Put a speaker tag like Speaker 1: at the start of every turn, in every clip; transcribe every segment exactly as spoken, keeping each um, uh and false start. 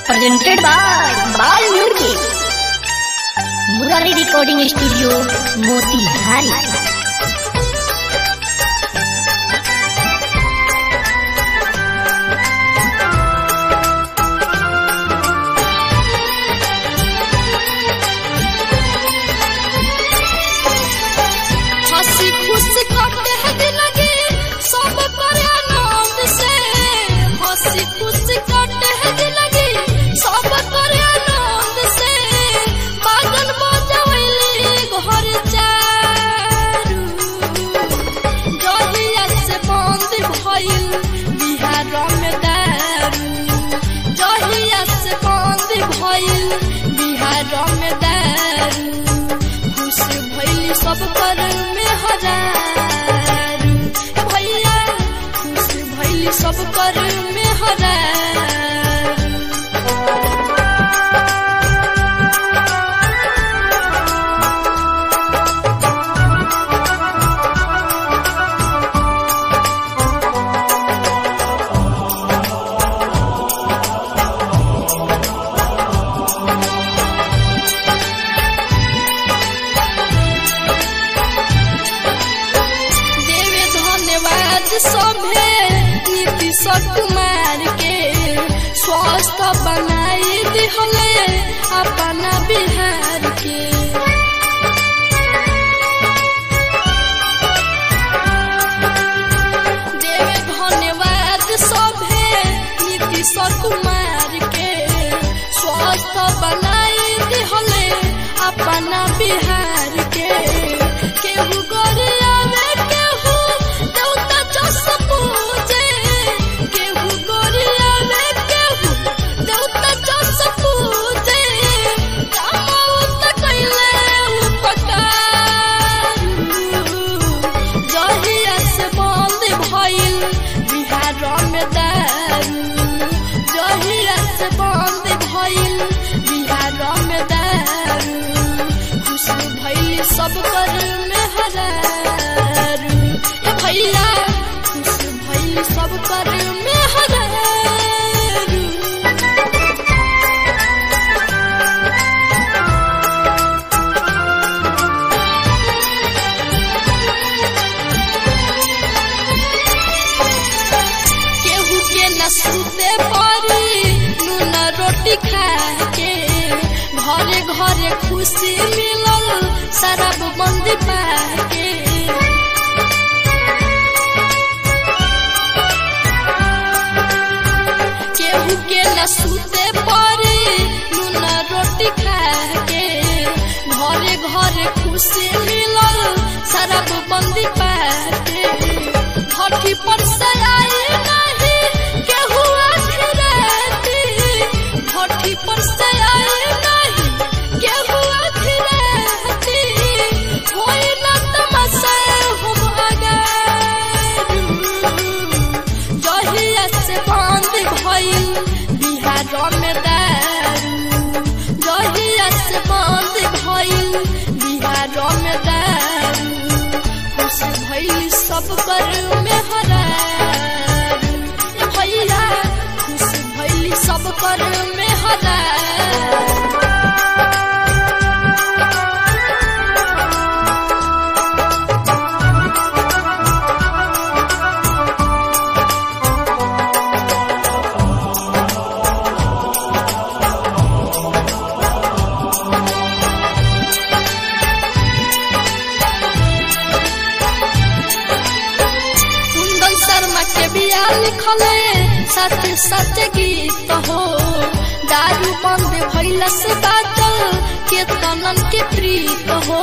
Speaker 1: presented by Bal Murgi, Murari Recording Studio, Motihari.
Speaker 2: सब पर में हजार भैया खुश भइली सब कर में हजार सभे नीतीश कुमार के स्वस्थ बनाई दिहले अपना बिहार के देवे धन्यवाद सभे नीतीश कुमार के स्वस्थ बनाई दिहले अपना बिहार के केहू गरिया में केहू सब कर में हजार भैया खुश भइली सब कर में हजार केहू के न सुते पड़ी नून रोटी खा के घरे घरे खुशी मिलल शराब बंदी पाके केहू के न सुते पड़ी नून रोटी खा के घरे घरे खुशी मिलल शराब बंदी पाके भट्टी पर से आई नहीं केहू आखिरती भट्टी पर से आई नहीं केहू बिहार में दारू जहिया से बंद भइल बिहार में दारू खुश भइल सब कर में हजार भैया खुश भइल सब कर में हजार लिखले सच सच गीत हो दारू बंद भइल से बाटल के तनन के प्रीत हो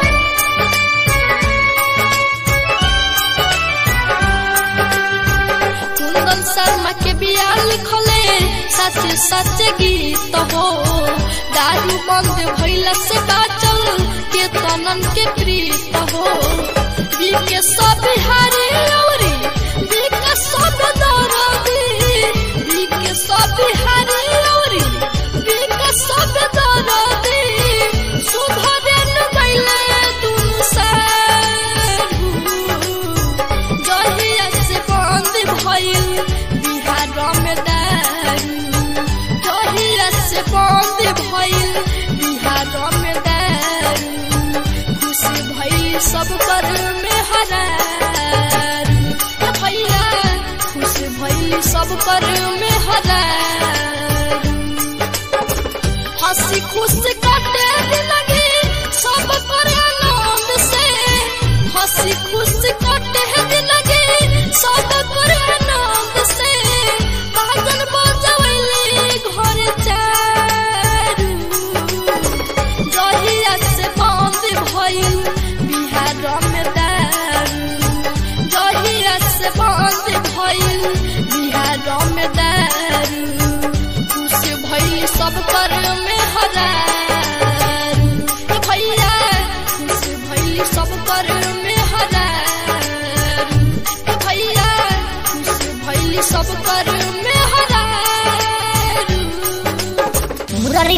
Speaker 2: कुंदन शर्मा के बिया लिखले सच सच गीत हो दारू बंद भइल से बाटल के तनन के प्रीत हो बी के सब बिहारी औरी बी के सब दरदी बी के सब बिहारी औरी बी के सब दरदी सुधरन गइले दुनु सारू जहिया से बंद भइल बिहार में दारू जहिया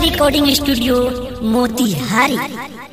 Speaker 1: रिकॉर्डिंग स्टूडियो मोतिहारी।